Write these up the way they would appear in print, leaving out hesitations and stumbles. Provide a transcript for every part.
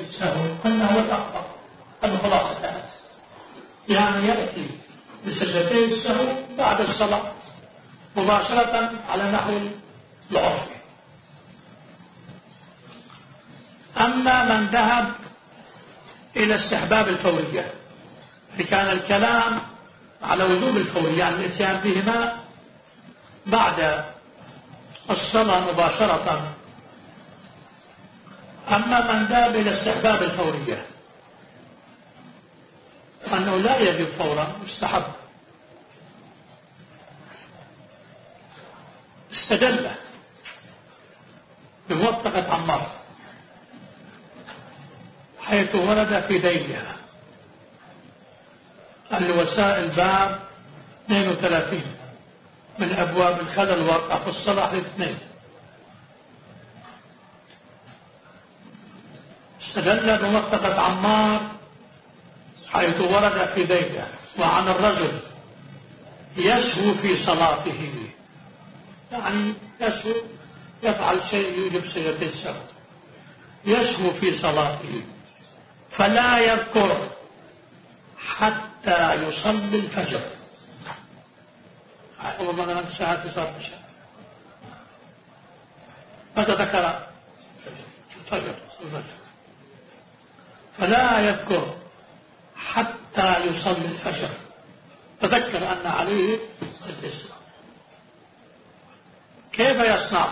السهو أنه الأخطأ الخلاصة كانت يعني يأتي بسجدتي السهو بعد الصلاة مباشرة على نحو العرف. أما من ذهب إلى استحباب الفورية فكان الكلام على وجوب الفورية يعني الاتيان بهما بعد الصلاة مباشرة. أما من ذهب إلى استحباب الفورية أنه لا يجب فورا مستحب استدل بموثقة عمار حيث ورد في ذيلها الوسائل باب 32 من أبواب الخلل الواقع في الصلاة الاثنين. استدل بموثقة عمار حيث ورد في ذيلها وعن الرجل يسهو في صلاته يعني يسهو يفعل شيء يوجب سجدة السهو يسهو في صلاته فلا يذكر حتى يصلي الفجر. أول مثلا الساعة في صلاة الفجر فتذكر الفجر فلا يذكر حتى يصلي الفجر تذكر أن عليه سجدة السهو. كيف يصنع؟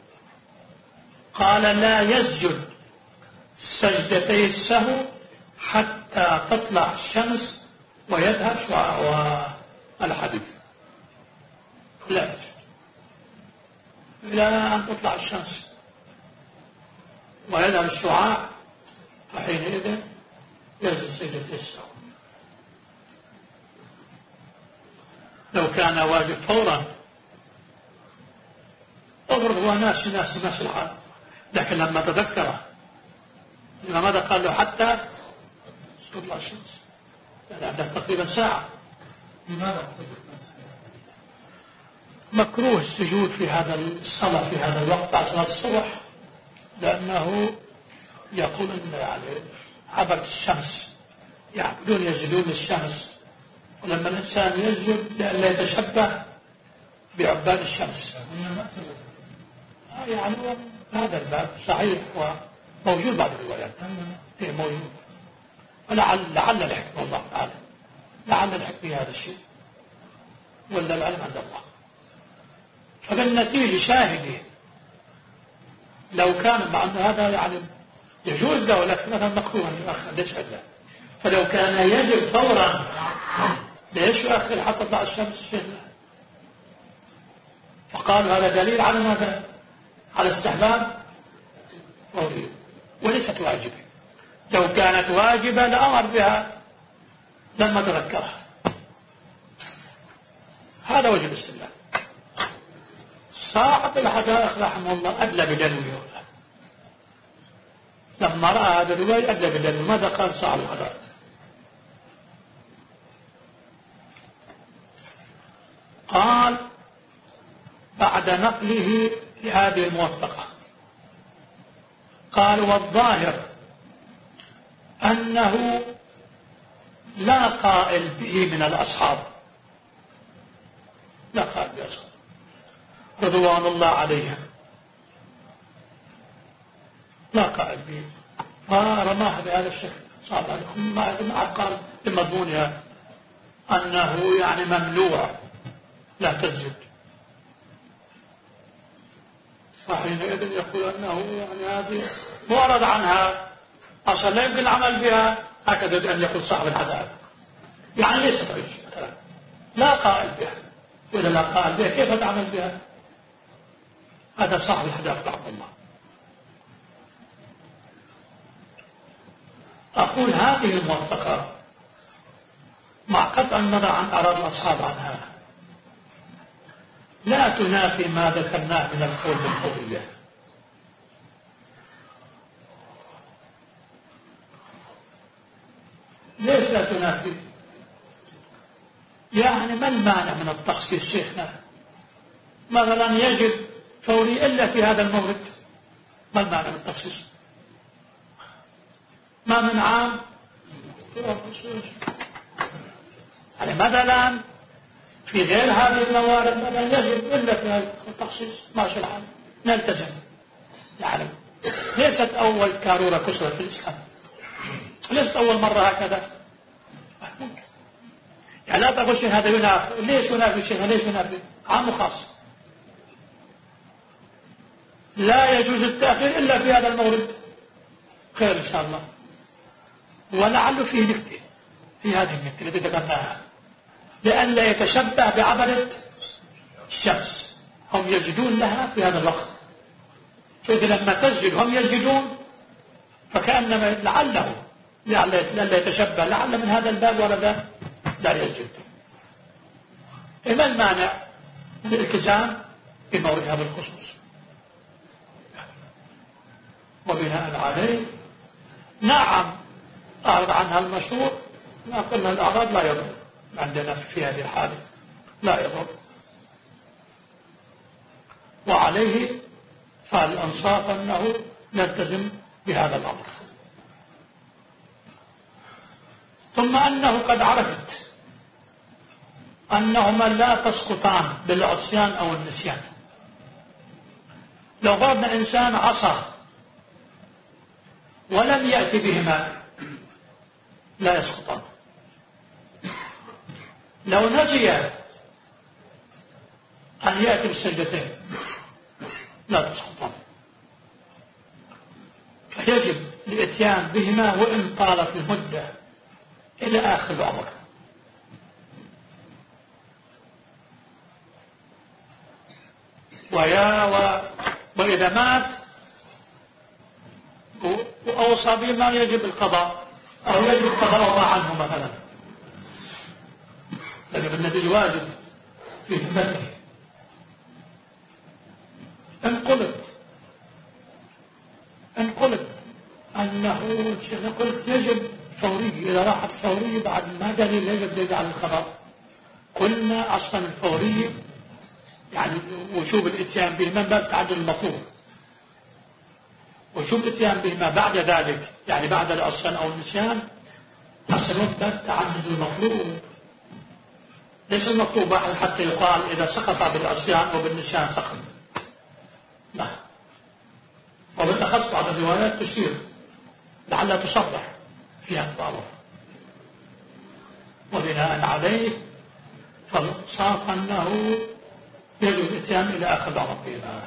قال لا يسجد سجدتي السهو حتى تطلع الشمس ويذهب شعاع الحديث لا يسجد إلى أن تطلع الشمس ويذهب الشعاع فحينئذ يسجد سجدتي السهو. لو كان واجب فورا أفرض هو ناس الحال لكن لما تذكره لماذا قال له حتى تطلع الشمس يعني عنده تقريبا ساعة. لماذا مكروه السجود في هذا الصلاة في هذا الوقت بعد صلاة الصبح لأنه يقول أن يعني عبرت الشمس يعبدون يسجدون للشمس ولما الإنسان يسجد لألا يتشبه بعباد الشمس يعني هذا الباب صحيح وموجود بعض الروايات موجود لعل الحكمة الله تعالى لعل الحكمة هذا الشيء ولا العلم عند الله. فبالنتيجة شاهدين لو كان مع أن هذا يعني يجوز له لكن مثلا مكروه أن يؤخر ليش له فلو كان يجب فورا ليش يؤخر حتى تطلع الشمس فقالوا هذا دليل على ماذا؟ على استحباب فورية وليست واجبة. لو كانت واجبة لأمر بها لما تذكرها. هذا وجه الاستدلال. صاحب الحدائق رحمه الله أدلى بدلوه لما رأى هذا الرواية أدلى بدلوه. ماذا قال صاحب الحدائق؟ قال بعد نقله لهذه الموثقة قال والظاهر أنه لا قائل به من الأصحاب لا قائل به أصحاب رضوان الله عليهم لا قائل به فرماه بهذا الشكل صعب عليكم ما قال بمضمونها أنه يعني ممنوع لا تسجد فحينئذ يقول أنه يعني هذه معرض عنها أصلا لا يمكن العمل بها هكذا أن يقول صاحب الحدائق يعني ليس طريق مثلا لا قائل بها وإذا لا قائل بها كيف تعمل بها؟ هذا صاحب الحدائق رحمه الله. أقول هذه الموثقة مع قطع النظر عن أراضي الأصحاب عنها لا تنافي ما ذكرناه من القول بالفورية. ليش لا تنافي؟ يعني ما المانع من التخصيص شيخنا؟ مثلا يجب فوري إلا في هذا المورد ما المانع من التخصيص؟ ما من عام. يعني مثلا في غير هذه الموارد مثلا يجب إلا في هذا التخصيص ماشي الحال نلتزم. يعني ليست أول كارورة كسرت في الإسلام، ليست أول مرة هكذا. يعني لا تقول شيء هذا ينافي، ليش ينافي شيء؟ ليش ينافي؟ عام وخاص. لا يجوز التأخير إلا في هذا المورد. خير إن شاء الله. ولعل فيه نكتة في هذه النكتة التي ذكرناها، لئلا يتشبه بعبدة الشمس، هم يجدون لها في هذا الوقت، فإذا لما تسجد هم يسجدون فكأنما لعله لئلا يتشبه، لعل من هذا الباب ورد لا يسجد. ما المانع من الالتزام بموردها بالخصوص؟ وبناء عليه نعم أعرض عنها المشهور، لكن الأعراض لا يضر عندنا في هذه الحالة، لا يضر. وعليه فالأنصاف أنه نلتزم بهذا الأمر. ثم أنه قد عرفت أنهما لا تسقطان بالعصيان أو النسيان. لو فرضنا إنسان عصى ولم يأتي بهما لا يسقطان، لو نسي أن يأتي بالسجدتين لا تسقطان، فيجب الاتيان بهما وإن طالت المدة إلى آخر العمر. وإذا مات وأوصى بما يجب القضاء أو يجب القضاء الله عنه مثلا، لأن النتيجة واجب في ذمته. انقلب أنه قلت يجب فوري، إذا راحت فوري بعد ما دليل يجب يجعل القضاء. قلنا أصلا الفوري يعني وجوب الاتيان بهما باب تعدل المطلوب، وجوب الاتيان بهما بعد ذلك يعني بعد العصيان أو النسيان أصلا باب تعدل المطلوب، ليس المطلوب واحد حتى يقال إذا سقط بالعصيان أو بالنسيان سقط، لا. وبالأخص بعض الروايات تشير لعلها تصرح في هذا الأمر. وبناء عليه فالصاف أنه يجب الاتيان إلى آخر العمر بهما.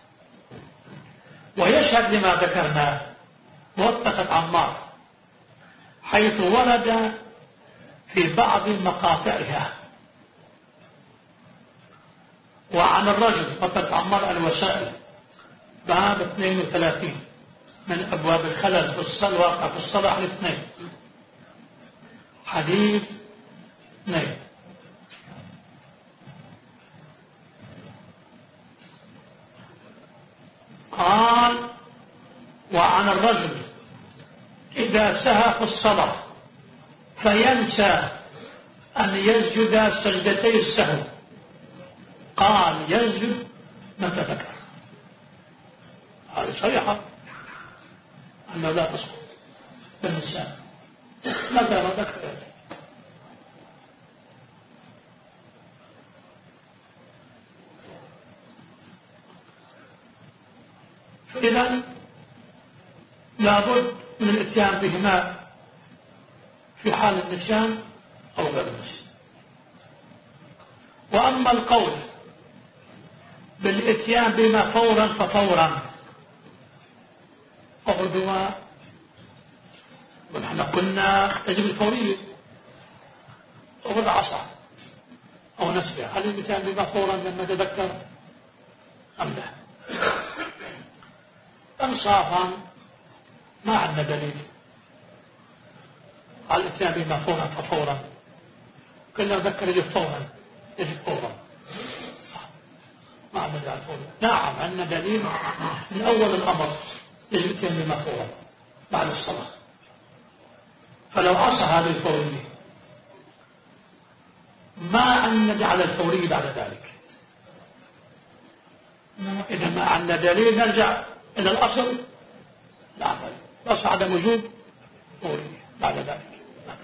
ويشهد لما ذكرناه موثقة عمار حيث ورد في بعض مقاطعها. وعن الرجل مثل عمار الوسائل باب 32 من أبواب الخلل في الصلاة واقع في الصلاة الاثنين حديث 2. قال وعن الرجل إذا سهى في الصلاة فينسى أن يسجد سجدتي السهو قال يسجد متى ذكر. هذه صريحة أنه لا تسقط بالنسيان متى ما ذكر. فإذا لابد من الاتيان بهما في حال النسيان أو غير النسيان. وأما القول بالاتيان بما فورا ففورا قعدوا ونحن قلنا تجب الفورية أو العصا أو نسبه. هل الاتيان بما فورا لما تذكر أم لا؟ انصافا ما عندنا دليل على الاتيان بما فورا ففورا. كنا نذكر يجب فورا ما عندنا دليل فورا. نعم عندنا دليل من أول الأمر يجب الاتيان بما فورا بعد الصلاة. فلو عصى هذه الفورية ما أن نجعل الفورية بعد ذلك. إذا ما عندنا دليل نرجع إلى الأصل. لا الأصل عدم وجوب فورية بعد ذلك.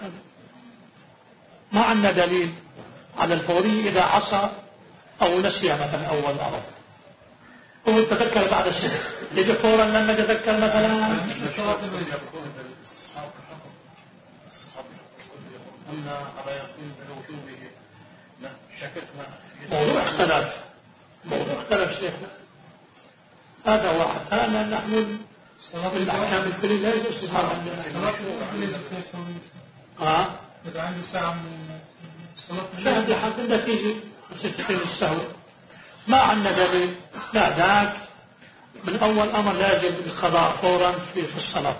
ما عندنا دليل على الفورية إذا عصى أو نسي مثلا أول أمر هو تذكر بعد السنة يجي فورا لما تذكر مثلا أن على يقين بوجوبه شككنا موضوع اختلف شيخنا هذا واحد. ثانيا نحن الأحكام الكلية لا يجب الصلاة عندنا إذا عندي ساعة من الصلاة شاهد لحد النتيجة ستين السهو ما عندنا دليل. لا ذاك من أول أمر لا يجب القضاء فورا في الصلاة.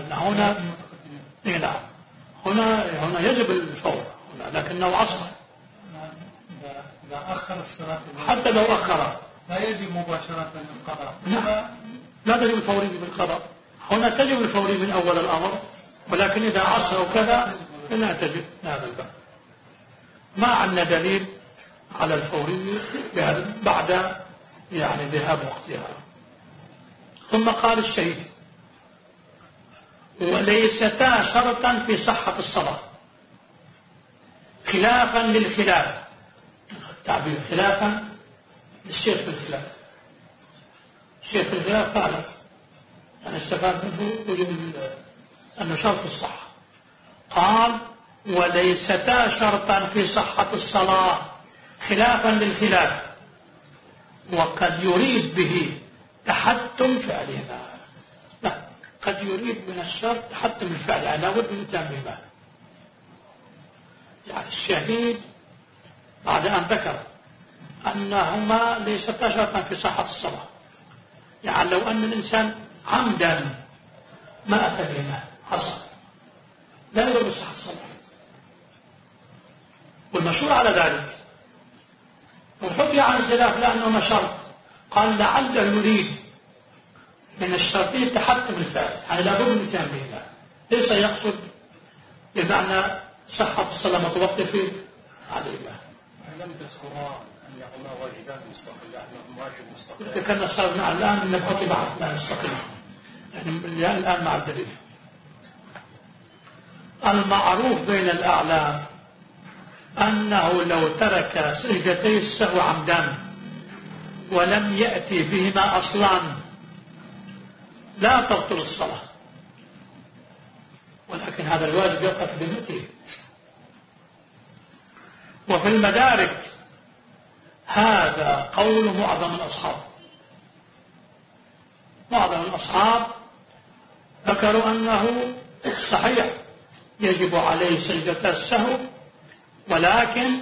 هنا يجب الفور لكنه عصر إذا أخر الصلاة حتى لو أخر لا يجب مباشرة القضاء. لا تجب الفوري بالقضاء. هنا تجب الفوري من أول الأمر ولكن إذا عصر وكذا لا تجب هذا الباب. ما عندنا دليل على الفوري بعد ذهاب وقتها. ثم قال الشهيد وليستا شرطا في صحة الصلاة خلافا للخلاف. تعبير خلافا للشيخ في الخلاف. الشيخ في الخلاف فعلا استفاد منه وجود أنه شرط الصحة. قال وليستا شرطا في صحة الصلاة خلافا للخلاف وقد يريد به تحتم فعلهما. لا قد يريد من الشرط تحتم الفعل لا بد من تاميمه. الشهيد بعد أن ذكر أنهما ليستا شرطا في صحة الصلاة لو أن الإنسان عمدا ما أتى بهما حصل لا يضر بصحة الصلاة. والمشهور على ذلك والحكي عن الخلاف لأنهما شرط قال لعله يريد من الشرطين تحتم الفعل لا بد من تاميمه ليس يقصد بمعنى صحة الصلاة متوقفة عليها. لم تذكرا أن يكونا واجبان مستقلان واجب مستقل. ذكرنا صارنا الآن نبقى بعض لا نستقل الآن مع الدليل. المعروف بين الأعلام أنه لو ترك سجدتي السهو عمدا ولم يأتي بهما أصلا لا تبطل الصلاة ولكن هذا الواجب يبقى في ذمته. وفي المدارك هذا قول معظم الأصحاب ذكروا أنه صحيح يجب عليه سجدة السهو ولكن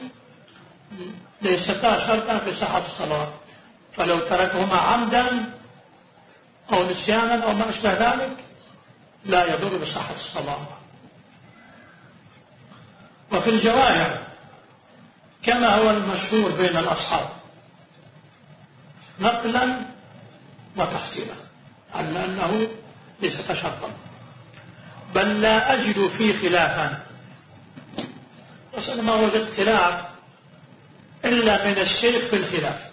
ليستا شرطا في صحة الصلاة فلو تركهما عمدا أو نسيانا أو ما أشبه ذلك لا يضر بصحة الصلاة. وفي الجواهر كما هو المشهور بين الأصحاب نقلا وتحصيلا على أنه ليس شرطا بل لا أجد فيه خلافا. أصلا ما وجدت خلاف إلا من الشيخ في الخلاف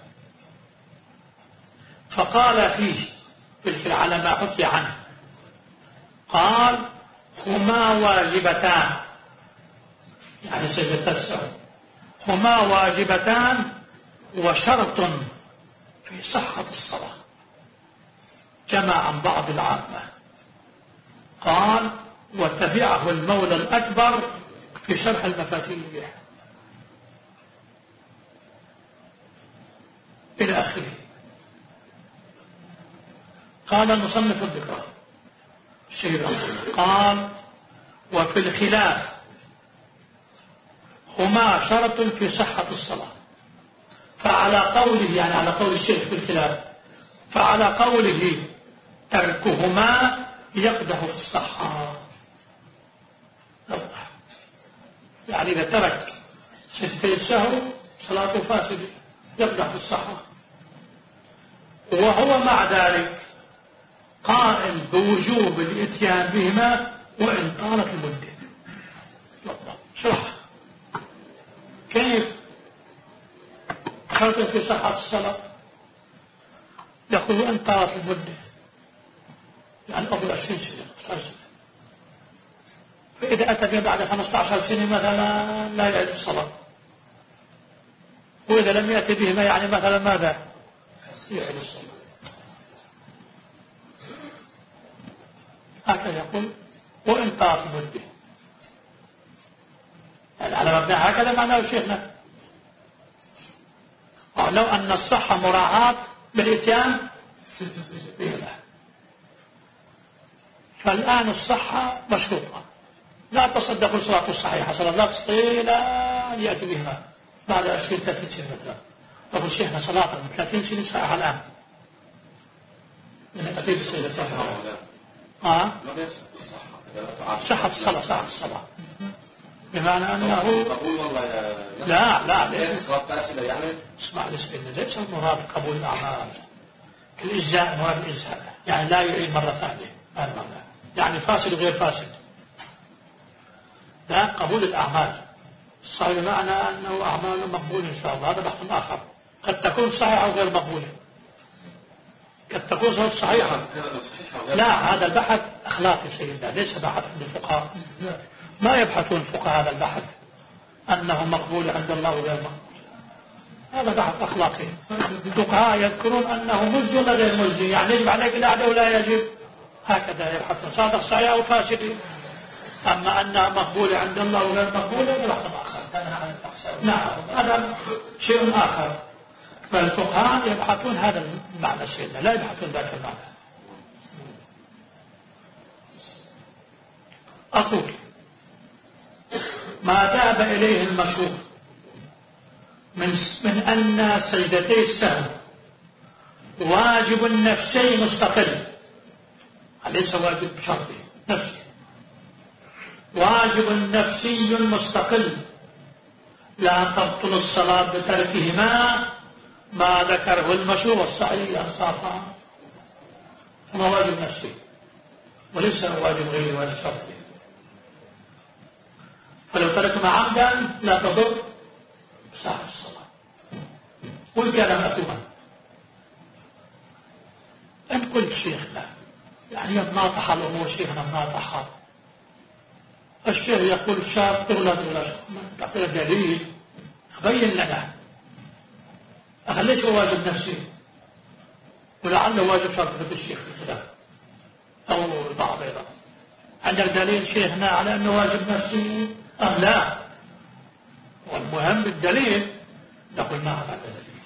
فقال فيه في الخلاف على ما حكي عنه قال هما واجبتان سجدتا السهو هما واجبتان وشرط في صحة الصلاة كما عن بعض العامة. قال وتبعه المولى الأكبر في شرح المفاتيح إلى آخره. قال المصنف الذكر الشهيد قال وفي الخلاف هما شرط في صحة الصلاة فعلى قوله على قول الشيخ في الخلاف فعلى قوله تركهما يقدح في الصحة. إذا ترك سجدتي السهو صلاته فاسدة يقدح في الصحة وهو مع ذلك قائل بوجوب الاتيان بهما وإن طالت المدة. شرح كيف شرط في صحة الصلاة يقول وإن طالت المدة قبل 20 سنة إذا أتى به بعد 15 سنة مثلا لا يعيد الصلاة، وإذا لم يأتي بهما يعني مثلا ماذا؟ يعيد الصلاة. هكذا يقول وإن طاف مده، يعني على مبنى هكذا معناه شيخنا. لو أن الصحة مراعاة بالإتيان فالآن الصحة مشروطة، لا تصدقوا الصلاة الصحيحة، صلاة لا تستطيع أن يأتي بهما بعد 20-30 سنة مثلا. تقول شيخنا صلاة من 30 سنة صحيحة الآن من أكيد السيدة صحة الصلاة، صحة الصلاة بمعنى أنه لا اسمع لسبيل ليس المراد قبول الأعمال كالإجزاء، مراد الإجزاء يعني لا يعيد مرة ثانية، يعني فاسد وغير فاسد، لا قبول الأعمال الصحيح بمعنى أنه أعمال مقبولة إن شاء الله، هذا بحث آخر، قد تكون صحيحة وغير مقبولة، قد تكون صوت صحيحة. لا هذا البحث أخلاقي سيدنا، ليس بحث عند الفقهاء، ما يبحثون الفقهاء هذا البحث أنه مقبول عند الله وغير مقبول، هذا بحث أخلاقي. الفقهاء يذكرون أنه مجزي ولا غير مجزي، يعني يجب عليك الأعداء ولا يجب، هكذا يبحثون صادق صحيح أو فاسد. أما أنها مقبولة عند الله وغير مقبولة هذا بحث آخر. نعم هذا شيء آخر. فالفقهاء يبحثون هذا المعنى سيدنا، لا يبحثون ذاك المعنى. أقول ما ذهب إليه المشهور من أن سجدتي السهو واجب نفسي مستقل، ليس واجب شرطي نفسي، واجب نفسي مستقل لا تبطل الصلاة بتركهما ما ذكره المشهور والصحيح أنصافا، هو واجب نفسي وليس واجب غير واجب شرطي. فلو تركهما عمدا لا تضر صح الصلاة وإن كان مأثوما. أن قلت شيخنا يعني ناطح الأمور، شيخنا ناطحها، الشيخ يقول الشاب تغلط ولا تعطينا دليل بين لنا، ليش هو واجب نفسي ولعله واجب شرطي في الشيخ الخلاف أو البعض أيضا، عندك دليل شيخنا على أنه واجب نفسي أم لا؟ والمهم بالدليل نقول ما هذا الدليل.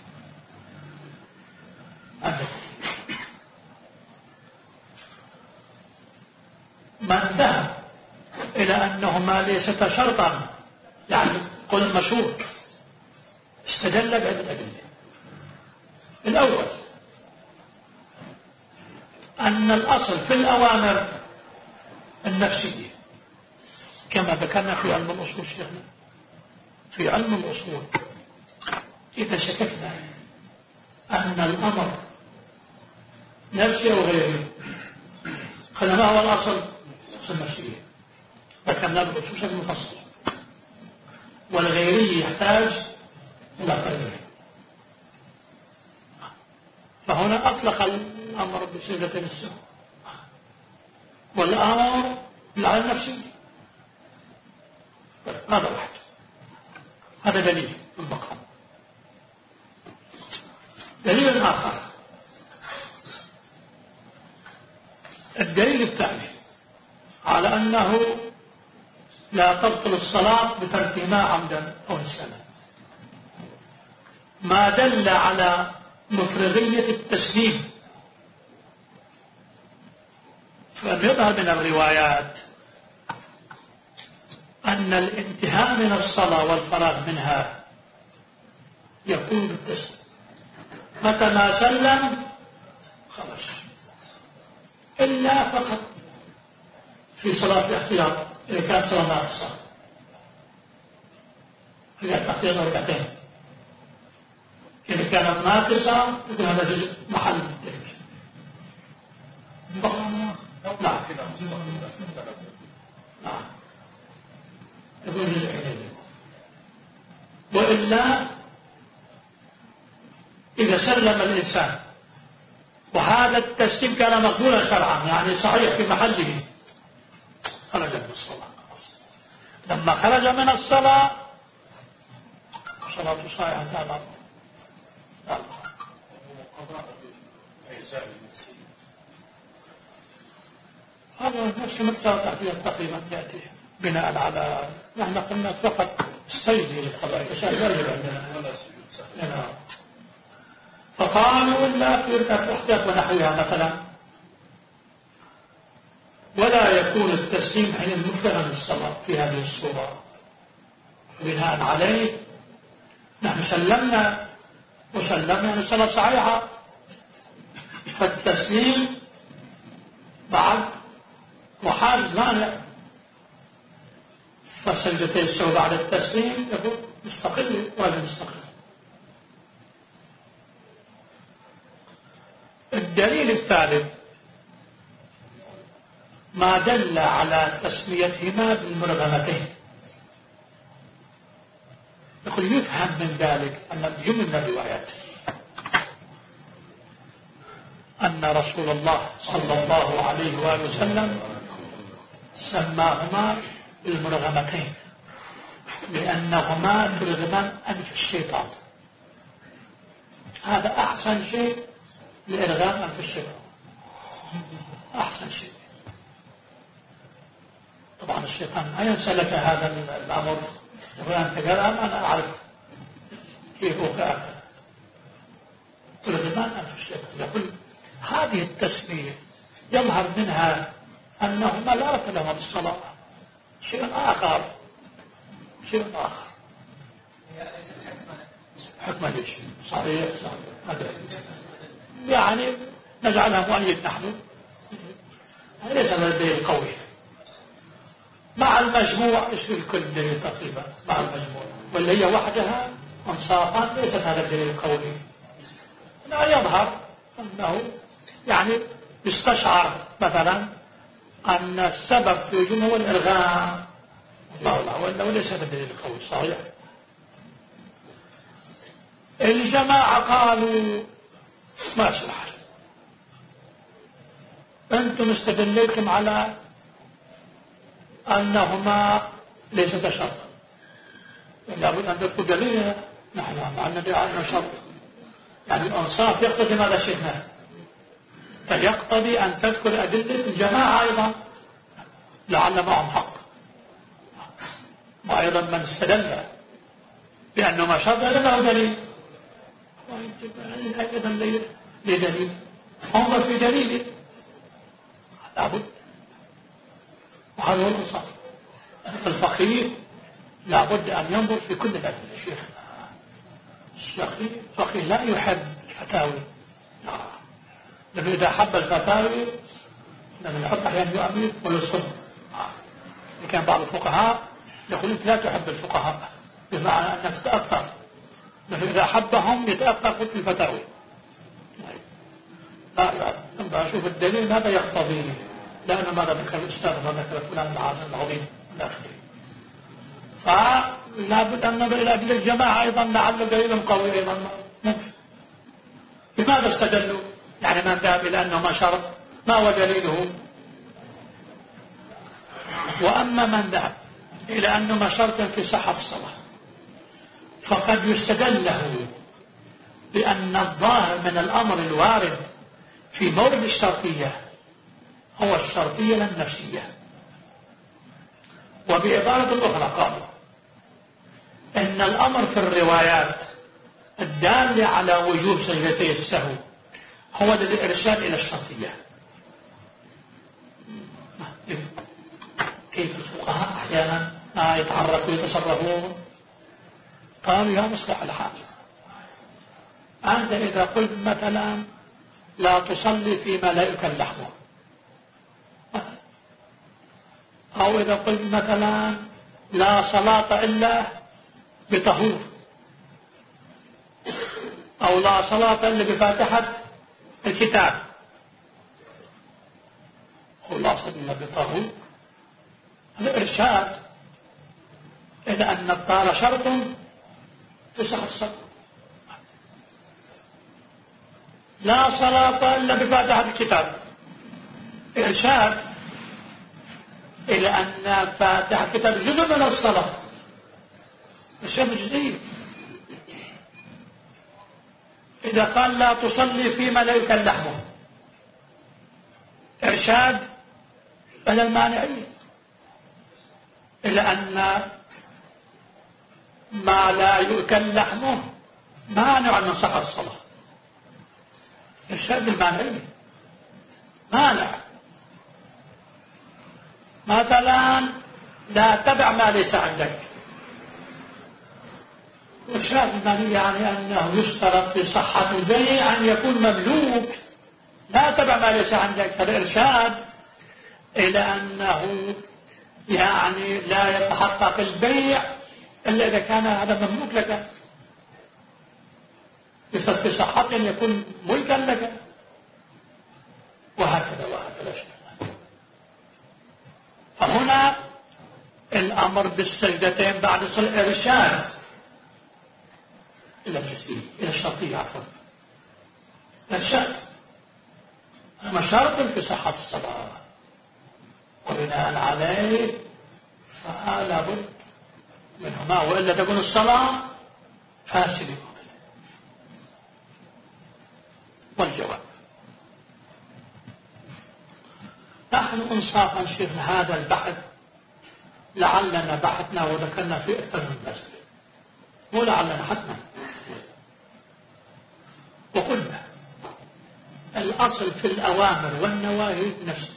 من ذهب إلى أنهما ليست شرطا يعني قل المشهور استدل بعدة أدلة. الأول أن الأصل في الأوامر النفسية كما ذكرنا في علم الأصول شيخنا، في علم الأصول إذا شككنا أن الأمر نفسي أو غيري قلنا ما هو الأصل؟ النفسية ذكرنا بالأصول بشكل مفصل، والغيري يحتاج إلى غيره، فهنا أطلق الأمر بصيغة السهو والأمر على النفسية. هذا واحد، هذا دليل في البقاء. دليل آخر، الدليل الثاني على أنه لا تبطل الصلاة بتركهما عمدا أو نسيانا ما دل على مفرغية التسليم، فيظهر من الروايات أن الانتهاء من الصلاة والفراغ منها يكون بالتسليم، متى ما سلم خلاص، إلا فقط في صلاة الاحتياط إذا كانت صلاة ناقصة، إذا الاحتياط ركعتين، إذا كانت ناقصة يكون هذا جزء محل الترك. نعم يكون جزء إليه. وإلا إذا سلم الإنسان وهذا التسليم كان مقبولا شرعا يعني صحيح في محله خرج من الصلاة، لما خرج من الصلاة صلاة صحيحة لا لا لا هذا نفس مقصد تقريبا يأتي بناء على نحن قلنا فقط السجد للقضاء أشياء ذلك عندنا فقالوا لا في ركعة احداث ونحوها مثلا ولا يكون التسليم حين مفرغا من الصلاة في هذه الصورة بناء عليه نحن سلمنا وسلمنا من الصلاة صحيحة فالتسليم بعد وحاجز مانع فسجدتي السهو بعد التسليم يكون مستقل ولا مستقل. الدليل الثالث ما دل على تسميتهما بالمرغمتين. يقول يفهم من ذلك أن من الروايات أن رسول الله صلى الله عليه وآله وسلم سماهما بالمرغمتين لأنهما ترغمان أنف الشيطان. هذا أحسن شيء لإرغام أنف الشيطان، أحسن شيء. طبعا الشيطان ما ينسى لك هذا الأمر، يقول أنت قال أنا أعرف كيف أكل ترغمان أنف الشيطان. يقول هذه التسمية يظهر منها أنهما لا ربط لهما بالصلاة، شيء آخر. حكمة ليش صحيح يعني نجعلها مؤيد نحن ليس هذا الدليل قوي مع المجموع. ايش الكل دليل تقريبا مع المجموع واللي هي وحدها انصافا ليست هذا الدليل القوي. لا يظهر أنه يعني يستشعر مثلا أن السبب في وجوده هو الإرغام ولا ليس هذا الدليل القوي صحيح. الجماعة قالوا ما شرح أنتم استدللتم على أنهما ليست شرط، لابد أن تذكر دليلنا. نحن معنا دعاء شرط يعني الأنصاف يقتضي ماذا شئنا، فيقتضي أن تذكر أدلة الجماعة أيضا لعل معهم حق. وأيضا من استدل بأنه ما شرط هذا له دليل، أيضا لدليل انظر في دليله لابد. وهذا هو الإنصاف. الفقيه لابد أن ينظر في كل الأدلة. الفقيه لا يحب الفتاوي، لأنه إذا حب الفتاوي لأنه يحب أحيانا يؤمن ويصب. كان بعض الفقهاء يقول أنت لا تحب الفقهاء بمعنى أنك تتأثر، لأنه إذا حبهم يتأثر في الفتاوي. لا أبقى أشوف الدليل ماذا يقتضيه، لأنه ماذا ذكر الأستاذ ماذا ذكر فلان العالم العظيم الآخر. فلا بد أن نظر إلى أدلة الجماعة أيضا لعل دليل قوي أيضا ممكن. لماذا استدلوا؟ يعني من ذهب إلى أنه ما شرط ما هو دليله؟ وأما من ذهب إلى أنه ما شرط في صحة الصلاة فقد يستدل له بأن الظاهر من الأمر الوارد في مورد الشرطية هو الشرطية لا النفسية. وبعبارة أخرى قالوا إن الأمر في الروايات الدالة على وجوب سجدتي السهو هو للإرشاد إلى الشرطية. كيف الفقهاء أحيانا يتحركوا ويتصرفون؟ قالوا يا مصلح الحال أنت إذا قلت مثلا لا تصلي فيما لا يؤكل لحمه، أو إذا قلت مثلا لا صلاة إلا بطهور، أو لا صلاة إلا بفاتحة الكتاب، أو لا صلاة إلا بطهور، هذا إرشاد إلى أن الطهارة شرط في صحة الصلاة. لا صلاة إلا بفاتحة الكتاب، إرشاد إلى أن فاتحة الكتاب جزء من الصلاة الشيء جديد. إذا قال لا تصلي فيما لا يكل لحمه إرشاد إلى المانعين، إلى أن ما لا يؤكل لحمه مانع من صحة الصلاة. إرشاد المانعين مانع. مثلا لا تبع ما ليس عندك. إرشاد المانع يعني أنه يشترط في صحة البيع أن يكون مملوك. لا تبع ما ليس عندك. فالإرشاد إلى أنه يعني لا يتحقق البيع إلا إذا كان هذا مملوك لك، يشترط في صحته أن يكون ملكا لك، وهكذا وهكذا. فهنا الأمر بالسجدتين بعد الصلاة إرشاد إلى الجزئية، إلى الشرطية عفوا. إرشاد أما شرط في صحة الصلاة، وبناء عليه فلا بد منهما، وإلا تكون الصلاة فاسدة. والجواب نحن انصافا شيخنا هذا البحث لعلنا بحثنا وذكرنا في أكثر من مسألة، مو لعلنا حتما. وقلنا الأصل في الأوامر والنواهي نفسه،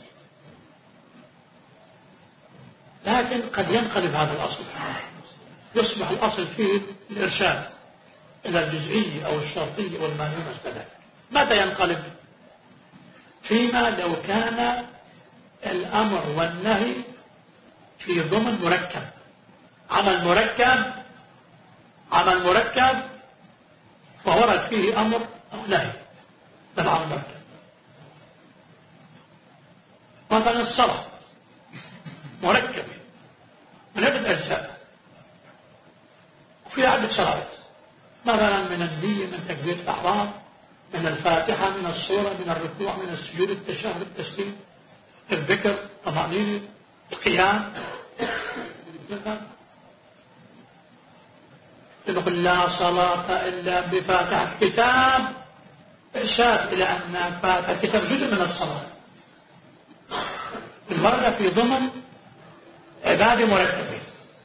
لكن قد ينقلب هذا الأصل، يصبح الأصل فيه الإرشاد إلى الجزئية أو الشرطية والمانعة كذلك. متى ينقلب؟ فيما لو كان الأمر والنهي في ضمن مركب، عمل مركب وورد فيه أمر أو نهي بالعمل مركب. مثلا الصلاة مركبة من عدة أجزاء وفي عدة شرائط، مثلا من النية، من تكبيرة الإحرام، من الفاتحة، من السورة، من الركوع، من السجود، التشهد، التسليم، الذكر، الطمأنينة، القيام. يقول لا صلاة إلا بفاتحة الكتاب، إرشاد إلى أن فاتحة الكتاب جزء من الصلاة، الوردة في ضمن عبادة مركبة.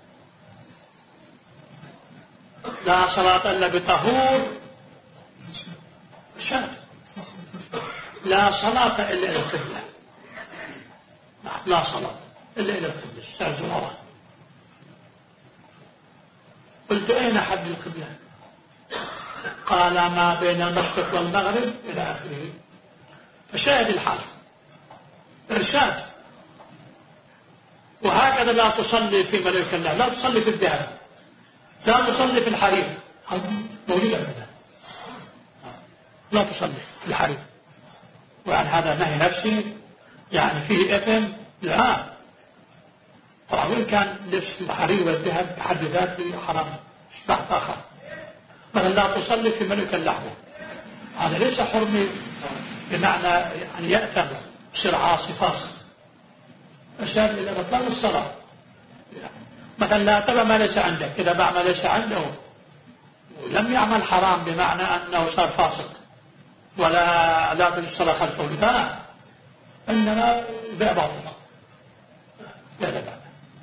لا صلاة إلا بطهور، إرشاد. لا صلاة إلا إلى القبلة، لا صلاة إلا إلى القبلة، استعجل الله. قلت أين حد القبلة؟ قال ما بين المشرق والمغرب إلى آخره. فشاهد الحال إرشاد. وهكذا لا تصلي في ملك الله، لا تصلي في الذهب، لا تصلي في الحرير، موجودة منها، لا تصلي في الحرير. وعن هذا نهي نفسي يعني فيه إثم. لا طبعا وإن كان لبس الحرير والذهب بحد ذاته حرام بحث آخر. مثلا لا تصلي في ملك اللحظة، هذا ليس حرمي بمعنى يعني يأثم يصير عاصي فاسق، أشار إلى بطلان الصلاة. مثلا لا تبع ما ليس عندك، إذا باع ما ليس عنده ولم يعمل حرام بمعنى أنه صار فاسق ولا تجد الصلاة خلفه، لا، إنما بيع باطلا لا لا.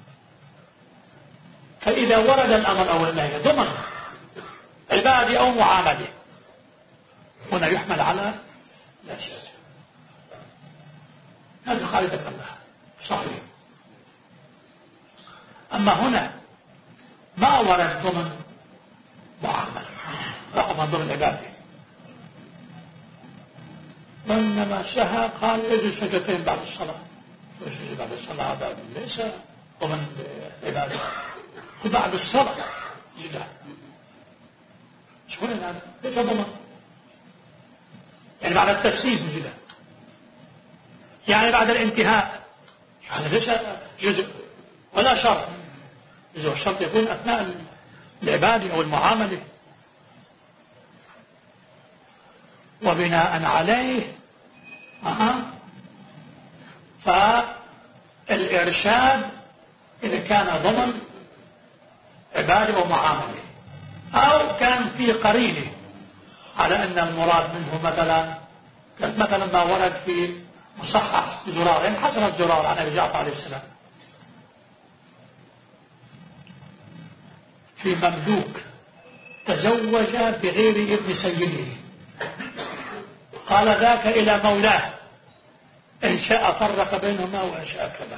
فإذا ورد الأمر أو النهي ضمن عبادة أو معاملة هنا يحمل على لا شيء. هذه خالدة الله صحيح. أما هنا ما ورد ضمن معاملة رغم ضمن عبادة، وإنما سهى قال يجوز سجدتين بعد الصلاة، ويجوز بعد الصلاة هذا ليس ضمن عبادة، وبعد الصلاة جدا شو هذا ليس ضمن، يعني بعد التسليم جدا، يعني بعد الانتهاء، هذا ليس جزء ولا شرط. جزء الشرط يكون أثناء العبادة أو المعاملة. وبناء عليه فالإرشاد الإرشاد إذا كان ضمن عبادة ومعاملة، أو كان في قرينة على أن المراد منه مثلا ما ورد في مصحح زرار، يعني حسنت زرار عن أبي جعفر عليه السلام في مملوك تزوج بغير ابن سيده، قال ذاك إلى مولاه إن شاء فرق بينهما وإن شاء كذا،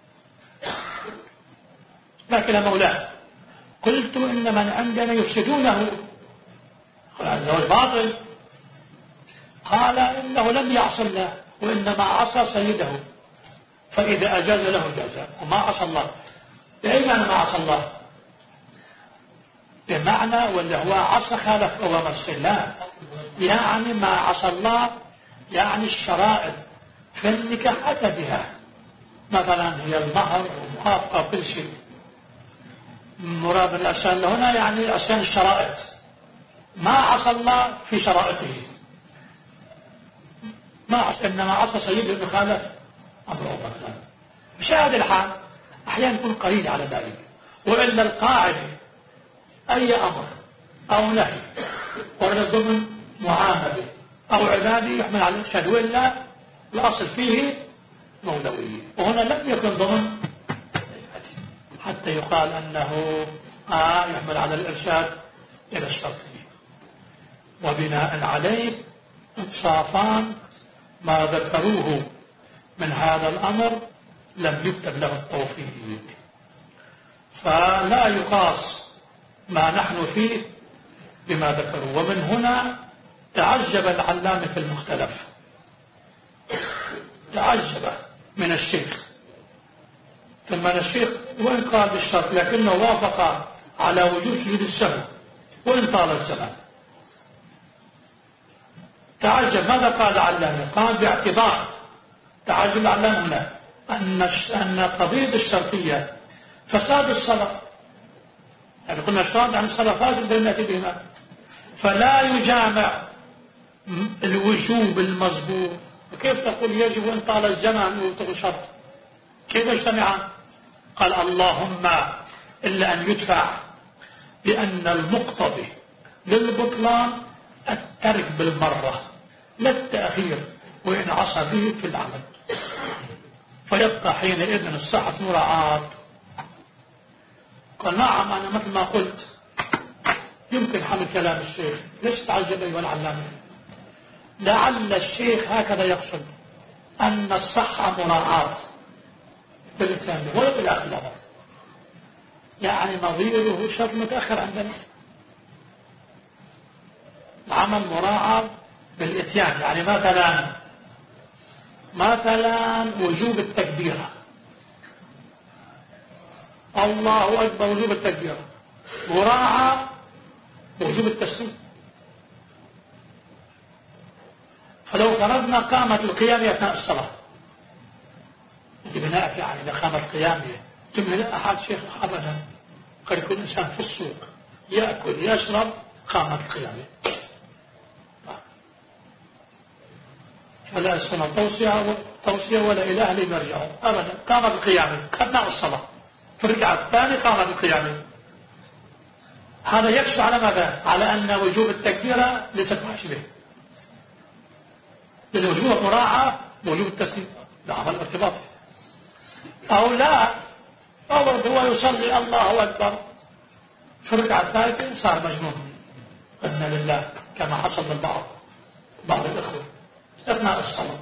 ذاك إلى مولاه. قلت إن من عندنا يفسدونه، قال هذا الباطل، قال إنه لم يعص الله وإنما عصى سيده، فإذا أجاز له جازا وما عصى الله. بأي معنى ما عصى الله؟ بمعنى ولا هو عصى خالف أوامر الله، يعني ما عصى الله يعني الشرائط في النكاح أتى بها، مثلا هي المهر وموافقة كل شيء. مراد الأشياء هنا يعني أشياء الشرائط، ما عصى الله في شرائطه، ما عصى، إنما عصى سيده إنه خالف أمر الله. بشاهد الحال أحيانا يكون قليل على ذلك، وإلا القاعدة أي أمر أو نهي ورد ضمن معاملة أو عبادة يحمل على الإرشاد، وإلا الأصل فيه مولوية، وهنا لم يكن ضمن حتى يقال أنه يحمل على الإرشاد إلى الشرطية. وبناء عليه انصافان ما ذكروه من هذا الأمر لم يكتب له التوفيق، فلا يقاس ما نحن فيه بما ذكروا. ومن هنا تعجب العلامة في المختلف، تعجب من الشيخ، ثم الشيخ وإن قال بالشرط لكنه وافق على وجود شهود السهو وإن طال الزمان. تعجب. ماذا قال العلامة؟ قال باعتبار تعجب العلامة هنا أن قضية الشرطية فساد الصلاة، يعني قلنا الشرط عن الصلاة فاسد بين نأتي بهما، فلا يجامع الوجوب المظبوط. وكيف تقول يجب وإن طال الزمان وتقول شرط؟ كيف يجتمعان؟ قال اللهم إلا أن يدفع بأن المقتضي للبطلان الترك بالمرة لا التأخير وإن عصى به في العمل، فيبقى حينئذ الصحة مراعاة. قال نعم، أنا مثل ما قلت يمكن حمل كلام الشيخ، ليش تعجب أيها العلامة؟ لعل الشيخ هكذا يقصد أن الصحة مراعاة بالإنسان ولا بالآخر، يعني نظيره شرط متأخر عندنا، العمل مراعاة بالإتيان. يعني مثلا وجوب التكبيرة، الله أكبر، وجوب التكبيرة مراعاة وجوب التسليم. فلو فرضنا قامت القيام أثناء الصلاة، بناء يعني إذا قامت القيام تمهل أحد شيخ أبدا، قد يكون إنسان في السوق يأكل يشرب قامت القيام، فلا يسمى توصية ولا إلى أهل مرجعه أبدا. قامت القيام أثناء الصلاة في الركعة الثانية قامت القيام، هذا يكشف على ماذا؟ على أن وجوب التكبيرة ليست واجبة، للوجوب مراعاة وجوب التسليم لعمل ارتباطي. أو لا، أو هو يصلي الله أكبر في الركعة الثالثة صار مجنون إن لله، كما حصل من بعض الإخوة أثناء الصلاة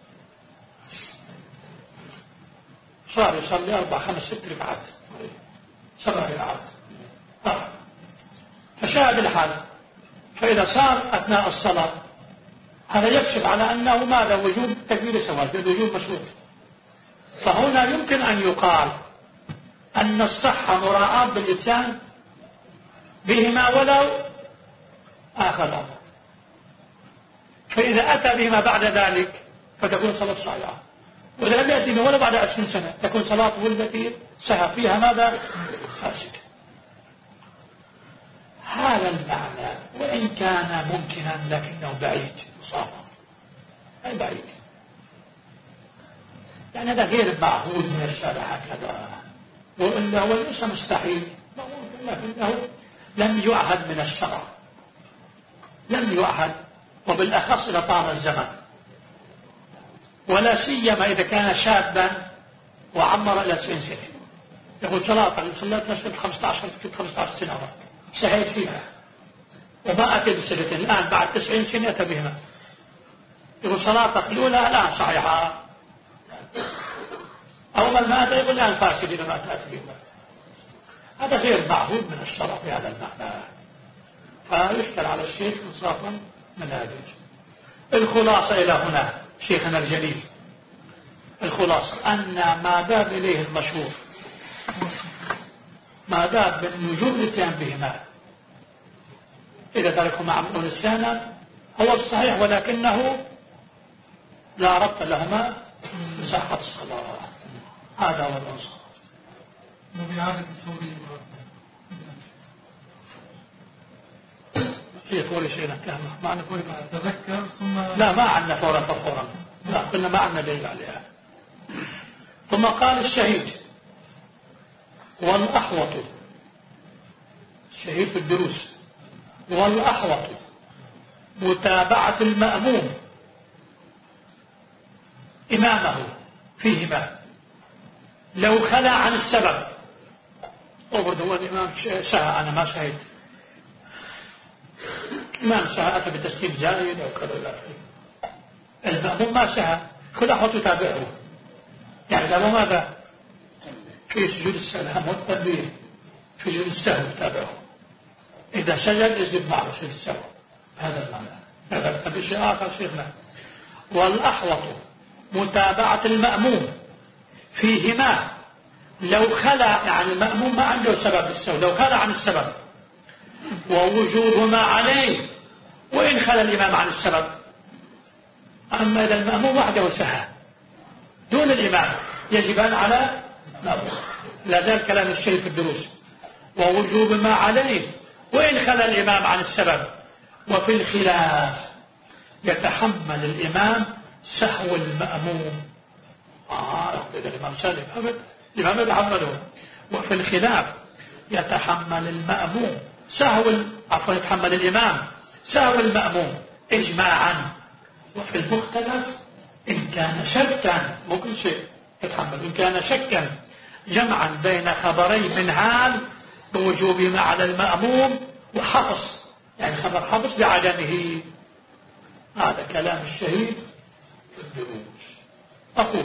صار يصلي 4 5 6 ركعات 7 ركعات. فشاهد الحال، فإذا صار أثناء الصلاة هذا يكشف على أنه ماذا؟ وجوب تكبير سواء الوجوب مشروط. فهنا يمكن أن يقال أن الصحة مراعاة بالإتيان بهما ولو آخر الأمر، فإذا أتى بهما بعد ذلك فتكون صلاة صحيحة، وإذا لم يأتي ولا بعد 20 سنة تكون صلاة والتي سهى فيها ماذا؟ فاسدة. هذا المعنى وإن كان ممكنا لكنه بعيد، صعب أي بعيد. يعني هذا غير معهود من الشارع هكذا، وإلا هو ليس مستحيل، لكنه لم يعهد من الشرع، لم يعهد، وبالأخص إذا طال الزمن، ولا سيما إذا كان شابا وعمر إلى 90 سنة. يقول صلاة صليت نفسي 15 سنة سهيت فيها وما أتي بسنة، الآن بعد 90 سنة أتى بهما. يقول صلاتك الأولى الآن صحيحة، أول ما أتى يقول الآن فاسد إذا ما تأتي بهما. هذا غير معهود من الشرع بهذا المعنى، فيشكل على الشيخ إنصافا من هذه. الخلاصة إلى هنا شيخنا الجليل، الخلاصة أن ما ذهب إليه المشهور، ما ذهب من وجوب الاتيان بهما إذا تركهما عمدا ونسيانا هو الصحيح، ولكنه لا ربط لهما بصحة الصلاة. هذا هو الأنصار. وبإعادة الفوري هي فوري شيء كامل ما عندنا فوري تذكر ثم لا ما عندنا فورا فورا، لا قلنا ما عندنا دليل عليها. ثم قال الشهيد والأحوط، الشهيد في الدروس، والأحوط متابعة المأموم إمامه فيهما لو خلى عن السبب. أبرد هو الإمام سهى، أنا ما شهيت، إمام سهى أتى بتسليم زائد أو كذا، المأموم ما سهى، كل أحوط يتابعه، يعني له ماذا في سجود السلام والتكبير، في سجود السهو يتابعه، إذا سجد يزيد معه سجود السهو. هذا المعنى. هذا بشيء آخر شيخنا. والأحوط متابعة المأموم فيهما لو خلى، يعني المأموم ما عنده سبب للسهو، لو خلى عن السبب، ووجوبهما عليه وإن خلى الإمام عن السبب. أما إذا المأموم وحده سهى دون الإمام يجبان على مأموم. لا زال كلام الشيخ في الدروس، ووجوبهما عليه وإن خلى الإمام عن السبب. وفي الخلاف يتحمل الإمام سهو المأموم. إذا الإمام سالم الإمام يتحمله. وفي الخلاف يتحمل المأموم يتحمل الإمام سهو المأموم إجماعا. وفي المختلف إن كان شكا، ممكن شيء يتحمل، إن كان شكا جمعا بين خبرين من حال بوجوبهما على المأموم وحفص، يعني خبر حفص بعدمه. هذا كلام الشهيد في الدروس. أقول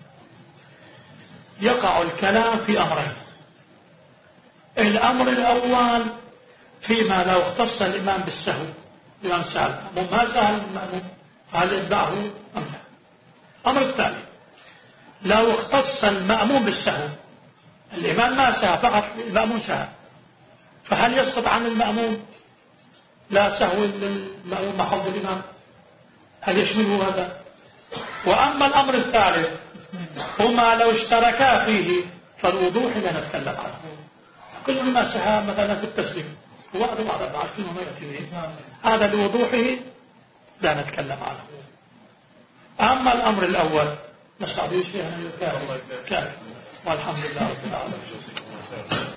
يقع الكلام في أمرين. الأمر الأول فيما لو اختص الإمام بالسهو، الإمام سهل ما سهل المأموم فهل يتبعه أم لا؟ الأمر الثاني لو اختص المأموم بالسهو، الإمام ما سهى فقط المأموم سهى، فهل يسقط عن المأموم لا سهو المأموم محض الإمام؟ هل يشمله هذا؟ وأما الأمر الثالث هما لو اشتركا فيه فالوضوح لا نتكلم عنه. كل ما سهى مثلا في التسليم وبعض كلهم يأتي به، هذا لوضوحه لا نتكلم عنه. أما الأمر الأول نستعطيه شيئا كافي، والحمد لله رب العالمين.